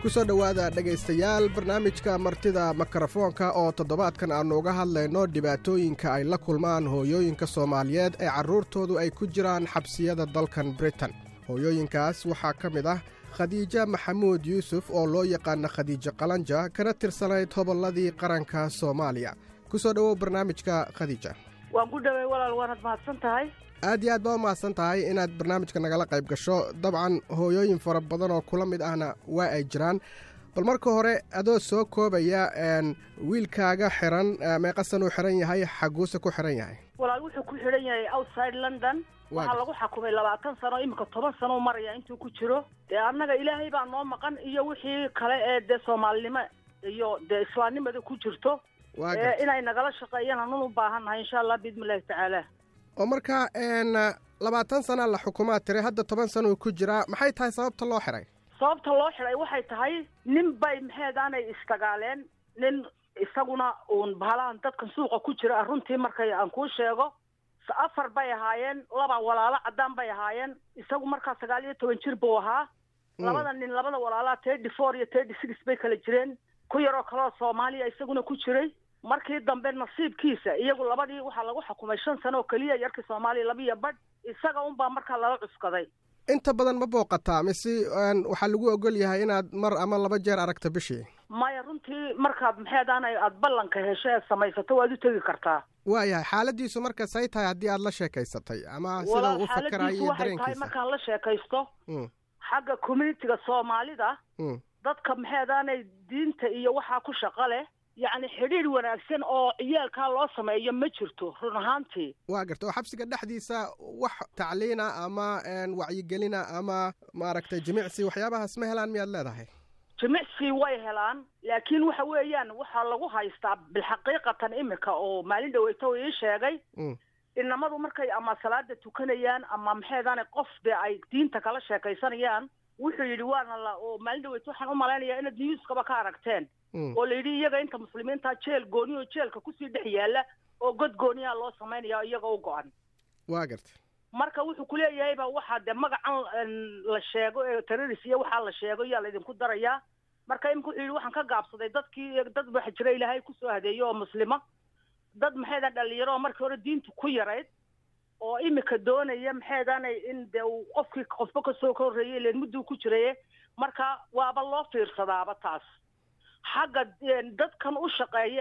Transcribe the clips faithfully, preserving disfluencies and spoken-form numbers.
kusoo dhawaada dhagaystayaal barnaamijka martida makarafoonka oo toddobaadkan aanu uga hadlayno dhibaatooyinka ay la kulmaan hooyooyinka Soomaaliyeed ee carruurtoodu ay ku jiraan xabsiyada dalkan Britain. hooyooyinkaas waxaa ka mid ah Khadiija Maxamuud Yuusuf oo loo yaqaan Khadiija Qalanja kana tirsanayd hobolladii qaranka Soomaaliya. kusoo dhawow barnaamijka Khadiija. waan ku dhaway walaal waanad mahadsan tahay. aad iyo aad baa mahadsan tahay inaad barnaamijka nagala qayb gasho. dabcan hooyooyin fara badan oo kula mid ahna waa ay jiraan. bal marka hore adoo soo koobaya wiilkaaga xiran meeqa sano uu xiran yahay, xaguuse ku xiran yahay? walaal wuxuu ku xiran yahay outside London. waxaa lagu xakumay labaatan sano imika toban sano maraya intuu ku jiro. dee annaga ilaahay baa noo maqan iyo wixii kale ee dee soomaalinimo iyo dee islaamnimada ku jirto inay nagala shaqeeyaan anun u baahannahay insha allah biidnillahi tacaala. oo markaa labaatan sana la xukumaa tiri, hadda toban sano uu ku jiraa. maxay tahay sababta loo xiray? sababta loo xiray waxay tahay nin bay maxeedaanay istagaaleen, nin isaguna uun bahalahan dadkan suuqa ku jira runtii markay aan kuu sheego afar bay ahaayeen, laba walaalo caddaan bay ahaayeen. isagu markaa sagaal iyo toban jir buu ahaa. labada nin labada walaalaa thirty four iyo thirty six bay kala jireen. ku yaroo kaleo Soomaaliya isaguna ku jiray. markii dambe nasiibkiisa iyagu labadii waxaa lagu xukumay shan sano oo keliya, yarkii Soomaaliya laba iyo badh. isaga unbaa markaa lala cuskaday. inta badan ma booqataa mise waxaa lagu ogol yahay inaad mar ama laba jeer aragto bishii? maya runtii markaad maxeedaan aad ballanka hesho ee samaysato waad u tegi kartaa. waayahay xaaladiisu marka say tahay haddii aad la sheekaysatay ama sida uu fakarayo iyo dareenkiisa? tahay markaan la sheekaysto xagga communitiga Soomaalida dadka maxeedaanay diinta iyo waxaa ku shaqo leh, yacni xidhiidh wanaagsan oo ciyaalkaa loo sameeyo ma jirto run ahaantii. waa garta oo xabsiga dhexdiisa wax tacliina ama wacyigelina ama maaragtay jimicsi waxyaabahaas ma helaan miyaad leedahay? jimicsi way helaan, laakiin waxa weeyaan waxaa lagu haystaa bilxaqiiqatan imika oo maalin dhaweyto ii sheegay inamadu markay ama salaada tukanayaan ama maxeedaanay qof dee ay diinta kala sheekaysanayaan wuxuu yidhi waana la oo maalin dhaweyto waxaan u malaynayaa inaad newskaba ka aragteen oo la yidhi iyaga inta muslimiinta jeel gooni oo jeelka kusii dhex yaalla oo god gooniyaa loo samaynaya iyaga u go-an. waa garta marka wuxuu ku leeyahayba waxaa dee magacan la sheego ee terroris iyo waxaa la sheego yaa laydinku darayaa. marka imika wuxuu yidhi waxaan ka gaabsaday dadkii dad waxa jira ilaahay kusoo hadeeyo oo muslima, dad maxeedan dhalinyaro oo markii hore diintu ku yarayd oo imika doonaya maxeedaanay in dee uu qofkii qofba kasoo ka horreeyay ileen mudduu ku jiraye. marka waaba loo fiirsadaaba taas. xagga dadkan u shaqeeya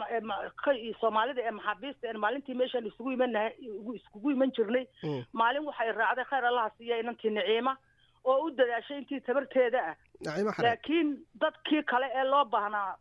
ee Soomaalida ee maxaabiista ee maalintii meeshaan isugu imanahay isugu iman jirnay maalin waxay raacday khayr Allah siiya inantii Naciima oo u dadaashay intii tabarteeda ah. laakiin dadkii kale ee loo baahnaa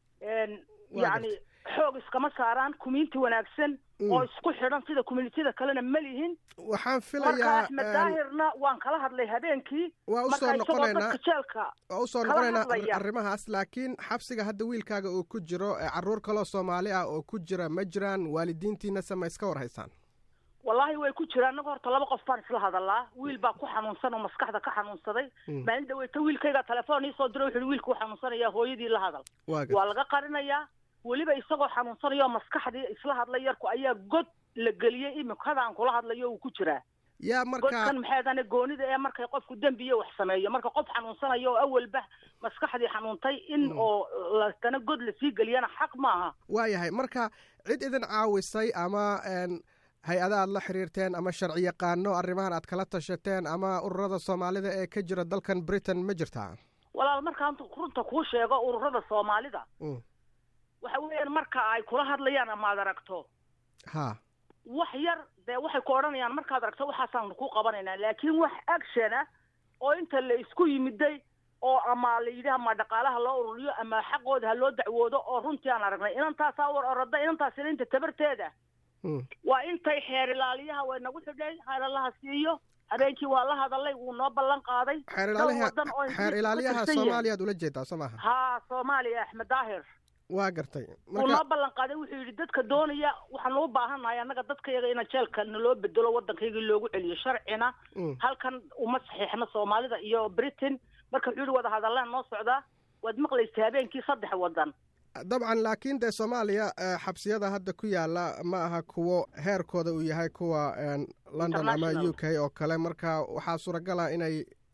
yani xoog iskama saaraan community wanaagsan oo isku xidhan sida communitida kalena ma lihin. waxaan filayaa Axmed Daahirna waan kala hadlay habeenkii waa u soo noqonaynaa waa u soo noqonaynaa arrimahaas. laakiin xabsiga hadda wiilkaaga uu ku jiro carruur kaloo Soomaali ah oo ku jira ma jiraan? waalidiintiina sama iska war haysaan? wallaahi way ku jiraan. annaga horta laba qof baan isla hadalaa. wiil baa ku xanuunsan oo maskaxda ka xanuunsaday. maalin dhaweyto wiilkayga telefoon ii soo diray wuxuu yidhi wiilku xanuunsanaya hooyadii la hadal. waa laga qarinayaa. weliba isagoo xanuunsanayo maskaxdii isla hadlay yarku ayaa god la geliyey imikada aan kula hadlayo uu ku jiraa. yaa marka godkan maxeedane goonida ee markay qofku dembiyo wax sameeyo marka qof xanuunsanayo oo awalba maskaxdii xanuuntay in oo latana god la sii geliyana xaq maaha. waayahay marka cid idin caawisay ama hay-ada aad la xiriirteen ama sharci yaqaano arrimahan aad kala tashateen ama ururada Soomaalida ee ka jira dalkan Britain ma jirtaa? walaal markaan runta kuu sheego ururada Soomaalida waxa weeyaan marka ay kula hadlayaan ama aad aragto ha wax yar dee waxay ku odhanayaan markaad aragto waxaasaan ku qabanaynaa, laakiin wax action ah oo inta la isku yimiday oo ama la yidhi ama dhaqaalaha loo ururiyo ama xaqooda ha loo dacwoodo oo runtii aan aragnay inantaasaa war orada inantaas inta tabarteeda waa intay xeer ilaaliyaha way nagu xidhay khayr allaha siiyo. habeenkii waa la hadalay wuu noo ballan qaaday. xeer ilaaliyaha Soomaaliyaad ula jeedaa soo maaha? ha Soomaaliya Axmed Daahir waa gartay. marka ma ballan qaaday wuxuu yidhi dadka doonaya waxaan u baahanahay annaga dadkayaga in jeelka naloo bedelo waddankayga loogu celiyo sharcina halkan uma saxiixna Soomaalida iyo Britain. marka wuxuu yidhi wada hadallaan noo socdaa. waad maqlaysaa habeenkii saddex waddan. dabcan laakiin dee Soomaaliya xabsiyada hadda ku yaala ma aha kuwo heerkooda uu yahay kuwa London ama U K oo kale. marka waxaa suuragal ah inay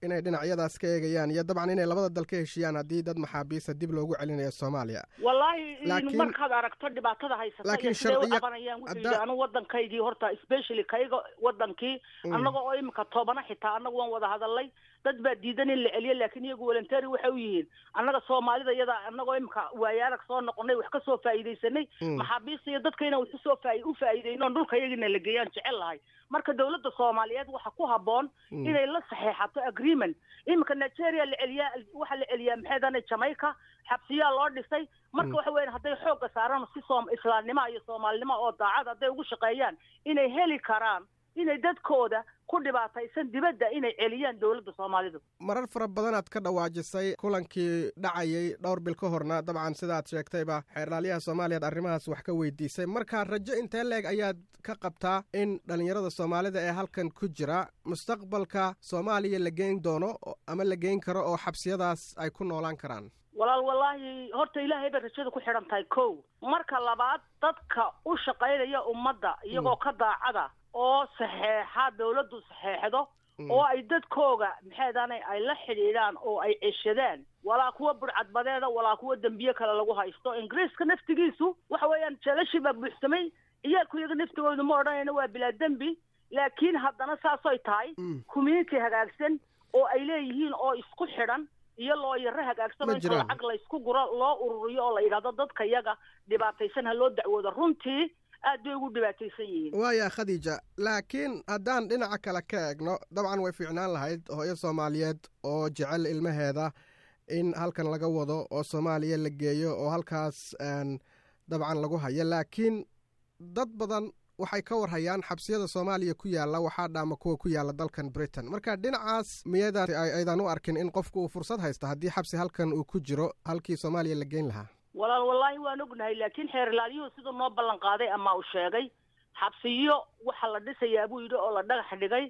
inay dhinacyadaas ka eegayaan iyo dabcan inay labada dal ka heshiiyaan haddii dad maxaabiista dib loogu celinayo Soomaaliya wallaahi markaad aragto dhibaatada haysata iyo siday u qabanayaan wuxuu anu waddankaygii horta especially kayga waddankii annagoo oo imika toobana xitaa annagu waan wada hadalay dad baa diidan in la celiyo laakiin iyagu voluntary waxay u yihiin annaga Soomaalida iyada annagoo imika waayaarag soo noqonay wax ka soo faa'iideysanay maxaabiista iyo dadkayna wax soo faa'iido u faa'iideyno dhulka iyagina la geeyaan jecel lahay marka dawladda Soomaaliyeed waxa ku haboon inay la saxeexato agreement imika Nigeria la celiya waxa la celiya maxaydan Jamaica xabsiya loo dhisay marka waxa weyn haday xoog saaraan si Soom Islaamnimo iyo Soomaalinimo oo daacad haday ugu shaqeeyaan inay heli karaan inay dadkooda ku dhibaataysan dibadda inay celiyaan dawladda Soomaalidu marar fara badan aad ka dhawaajisay kulankii dhacayay dhowr bil ka horna dabcan sida aad sheegtayba xeerlaaliyaha Soomaaliyeed arrimahaas wax ka weydiisay marka rajo intee leeg ayaad ka qabtaa in dhalinyarada Soomaalida ee halkan ku jira mustaqbalka Soomaaliya la geyn doono ama la geyn karo oo xabsiyadaas ay ku noolaan karaan walaal wallahi horta ilaahay bay rajada ku xiran tahay kow marka labaad dadka u shaqeynaya ummadda iyagoo ka daacada oo saxeexa dawladdu saxeexdo oo ay dadkooga maxaydaanay ay la xiriiraan oo ay ceshadaan walaa kuwa burcadbadeeda walaa kuwa dambiye kale lagu haysto ingiriiska naftigiisu waxa weeyaan jeelashi baa buuxsamay iyaalku iyaga naftigoodu ma odhanayna waa bilaa dembi laakiin haddana saasay tahay community hagaagsan oo ay leeyihiin oo isku xidhan iyo loo yara hagaagsan oo inta lacag la isku guro loo ururiyo oo la yidhaahdo dadka iyaga dhibaataysan ha loo dacwoodo runtii aad bay ugu dhibaataysan yihiin waaya Khadija laakiin haddaan dhinaca kale ka eegno dabcan way fiicnaan lahayd hooyo Soomaaliyeed oo jecel ilmaheeda in halkan laga wado oo Soomaaliya la geeyo oo halkaas dabcan lagu hayo laakiin dad badan waxay ka warhayaan xabsiyada Soomaaliya ku yaala waxa dhaama kuwa ku yaala dalkan Britain marka dhinacaas miyada aydan u arkin in qofku uu fursad haysto haddii xabsi halkan uu ku jiro halkii Soomaaliya la geyn lahaa walaal wallahi waan ognahay laakiin xeerlaaliyuhu sidoo noo ballan qaaday ama uu sheegay xabsiyo waxa la dhisayaa buu yidhi oo la dhagax dhigay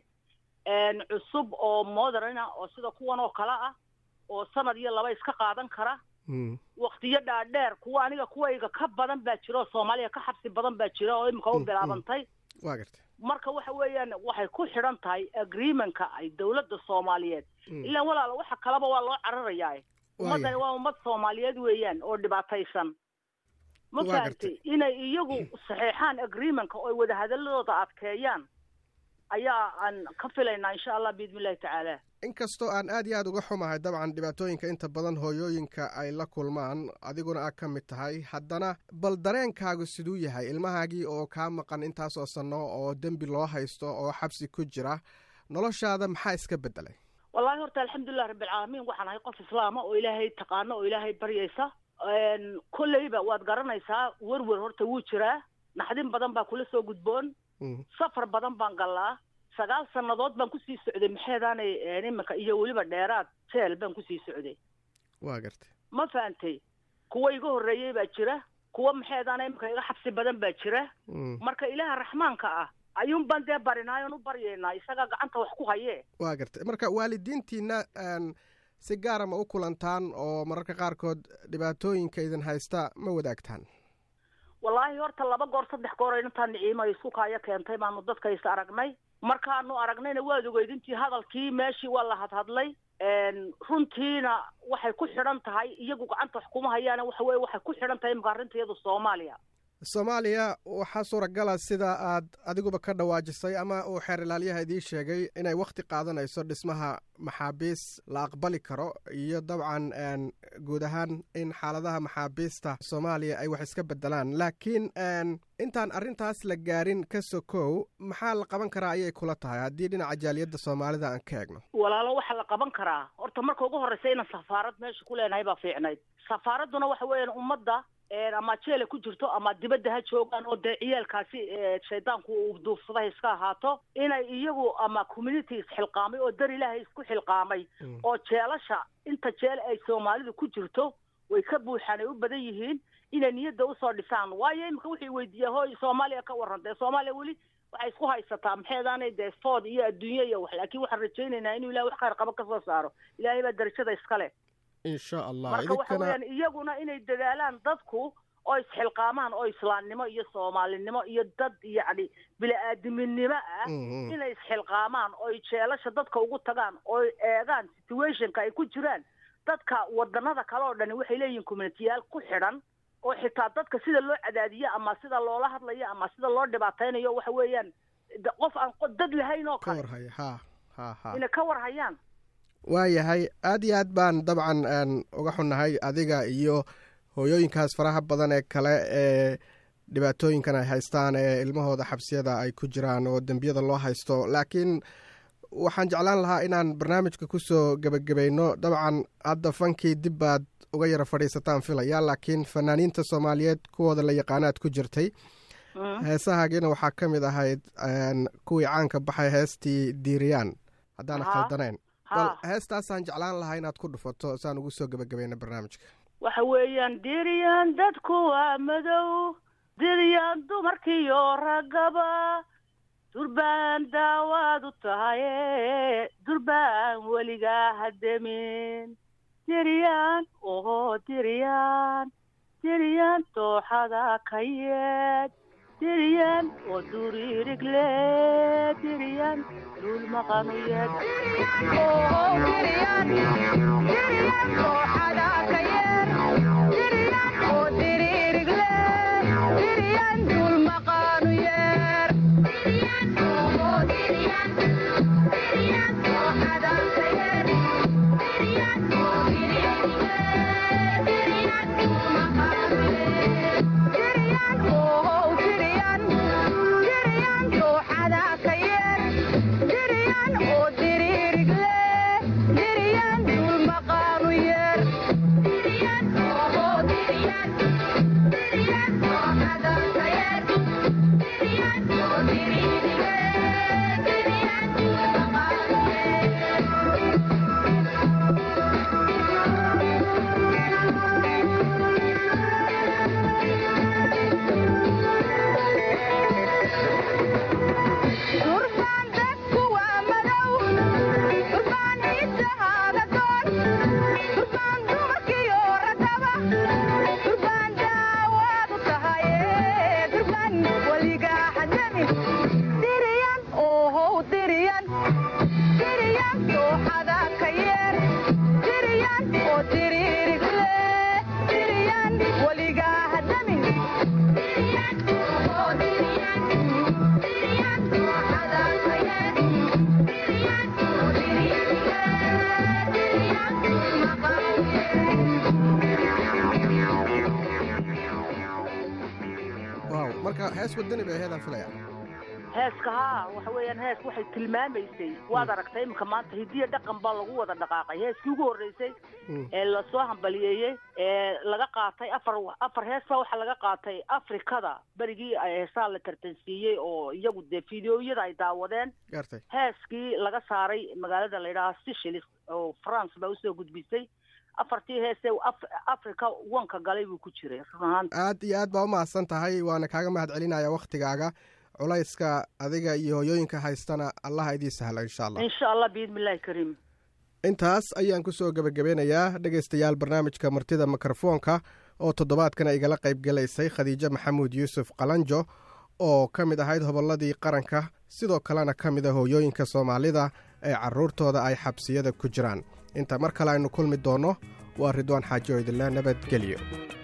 een cusub oo modern ah oo sida kuwan oo kala ah oo sanad iyo laba iska qaadan kara waqtiyo dhaadheer kuwa aniga kuwayga ka badan baa jiro Soomaaliya ka xabsi badan baa jiro oo imka u bilaabantay waa gartay marka waxa weeyaan waxay ku xiran tahay agreementka ay dawladda Soomaaliyeed ilaa walaal waxa kalaba waa loo cararayaa ummadani waa ummad Soomaaliyeed weeyaan oo dhibaataysan ma fahamtay inay iyagu saxeexaan agreementka oo wada hadalladooda adkeeyaan ayaa aan ka filaynaa insha Allah biidmillahi tacaala inkastoo aan aad iyo aad uga xumahay dabcan dhibaatooyinka inta badan hooyooyinka ay la kulmaan adiguna aad ka mid tahay haddana bal dareenkaagu siduu yahay ilmahaagii oo kaa maqan intaasoo sano oo dembi loo haysto oo xabsi ku jira noloshaada maxaa iska bedelay wallahi horta alxamdulilah rabbil caalamiin waxaan ahay qof islaama oo ilaahay taqaano oo ilaahay baryaysa kolleyba waad garanaysaa werwer horta wuu jiraa naxdin badan baa kula soo gudboon safar badan baan galaa sagaal sannadood baan kusii socday maxaydaanay iminka iyo weliba dheeraad jeel baan kusii socday waa gartay ma fahantay kuwa iga horreeyey baa jira kuwa maxaydaanay iminka iga xabsi badan baa jira marka ilaaha raxmaanka ah ayuun baan dee barinaayoon u baryaynaa isagaa gacanta wax ku hayee waa gartay marka waalidiintiina si gaara ma u kulantaan oo mararka qaarkood dhibaatooyinka idin haysta ma wadaagtaan wallaahi horta laba goor saddex goor intaan niciimo isku kaaya keentay baanu dadka is aragnay markaanu aragnayna waad ogeyd intii hadalkii meeshii waa la hadhadlay runtiina waxay ku xidhan tahay iyagu gacanta wax kuma hayaane waxa weye waxay ku xidhan tahay imika arrinta iyadu Soomaaliya Soomaaliya waxaa suuragala sida aad adiguba ka dhawaajisay ama uu xeer ilaaliyaha idii sheegay inay waqti qaadanayso dhismaha maxaabiis la aqbali karo iyo dabcan guud ahaan in xaaladaha maxaabiista Soomaaliya ay wax iska bedelaan laakiin intaan arrintaas la gaarin ka sokow maxaa la qaban karaa ayay kula tahay haddii dhinaca jaaliyadda Soomaalida aan ka eegno walaalo waxa la qaban karaa horta marka ugu horreysa inaan safaarad meesha ku leenahay baa fiicnayd safaaraduna waxa weeyaan ummadda ama jeela ku jirto ama dibadda ha joogaan oo dee ciyaalkaasi shaydaanku uu duufsaday iska ahaato inay iyagu ama community isxilqaamay oo dar ilaahay isku xilqaamay oo jeelasha inta jeel ay Soomaalidu ku jirto way ka buuxaan ay u badan yihiin inay niyadda usoo dhisaan waayo imika wixii weydiiyaa hooy Soomaaliya ka warrantay Soomaaliya weli waxay isku haysataa maxaydaanay dee food iyo adduunyo iyo wax laakiin waxaan rajaynaynaa inuu ilaahay wax khayr qaba ka soo saaro ilaahay baa darajada iskale insha Allah marka waxa weeyaan iyaguna inay dadaalaan dadku oo isxilqaamaan oo islaamnimo iyo soomaalinimo iyo dad yacni bili-aadaminimo ah inay isxilqaamaan oo jeelasha dadka ugu tagaan oo eegaan situationka ay ku jiraan dadka wadanada kale oo dhan waxay leeyihiin communityyaal ku xidhan oo xitaa dadka sida loo cadaadiyo ama sida loola hadlayo ama sida loo dhibaataynayo waxa weeyaan qof aan dad lahayn oo kale ha ha ha inay ka warhayaan. waayahay aad iyo aad baan dabcan uga xunnahay adiga iyo hooyooyinkaas faraha badan ee kale ee dhibaatooyinkan ay haystaan ee ilmahooda xabsiyada ay ku jiraan oo dembiyada loo haysto. laakiin waxaan jeclaan lahaa inaan barnaamijka kusoo gebagabayno. dabcan hadda fankii dib baad uga yara fadhiisataan filaya, laakiin fanaaniinta soomaaliyeed kuwooda la yaqaanaad ku jirtay. heesahaagiina waxaa ka mid ahayd kuwii caanka baxay heestii diiriyaan haddaan khaldanayn. bal heestaasaan jeclaan lahaa inaad ku dhufato saan ugu soo gebagabayna barnaamijka. waxa weeyaan diiriyaan dadku waa madow, diiriyaan dumarkiiyo ragaba, durbaan daawaad u tahaye durbaan weligaa hademin. diiriyaan oo diiriyaan diiriyaan dooxada ka yeed, diiriyaan oo duriirigle, diiriyaan dul maqan u yeed. diiriyaan diiriyaan dooxada ka yeed, diiriyaan oo duriirigle, diiriyaan dul maqan u yeed. diiriyaan oo diiriyaan diiriyaan dooxada ka yeed, diiriyaan oo duriirigle, diiriyaan dul maqan u yeed. diiriyaan oo diiriyaan diiriyaan dooxada ka yeed, diiriyaan oo duriirigle, diiriyaan dul maqan u yeed. diiriyaan oo diiriyaan diiriyaan dooxada ka yeed, diiriyaan oo duriirigle, diiriyaan dul maqan u durbaan dadku waa madow, durbaan ciisahaada doon, durbaan dumarkiiyo ragaba, durbaan daawaad u tahaye durbaan weligaa hademin. diiriyaan oohow diiriyaan diiriyaan dooxada ka yeer, diiriyaan oo diriirigle, diiriyaan weligaa hademin. diiriyaan oohow diiriyaan diiriyaan dooxada ka yeer, diiriyaan oo diriirigle, diiriyaan dul maqan u waaw marka hees wadani bay aheedaan filaya. heeska haa waxa weeyaan hees waxay tilmaamaysay waad aragtay imika maanta hidiya dhaqan baa lagu wada dhaqaaqay. heeskii ugu horreysay ee lasoo hambaliyeeyey ee laga qaatay afar afar hees baa waxaa laga qaatay afrikada berigii heesaa la tartansiiyey oo iyagu dee fideoyada ay daawadeen. gaartay heeskii laga saaray magaalada la yidhaha Seychelles oo France baa usoo gudbisay. afartii heese africa wanka galay buu ku jiray run ahaan. aad iyo aad baa u mahadsan tahay, waana kaaga mahad celinaya waktigaaga. culayska adiga iyo hooyooyinka haystana allah idii sahla insha allah. insha allah biidmillahi kariim. intaas ayaan kusoo gebagabeynayaa dhegaystayaal barnaamijka martida mikrofoonka oo toddobaadkan igala qayb galaysay khadiijo maxamuud yuusuf qalanjo oo ka mid ahayd hobolladii qaranka, sidoo kalena ka mid a hooyooyinka soomaalida ee carruurtooda ay xabsiyada ku jiraan. inta mar kale aynu kulmi doonno waa ridwaan xaajo idinle nabadgelyo.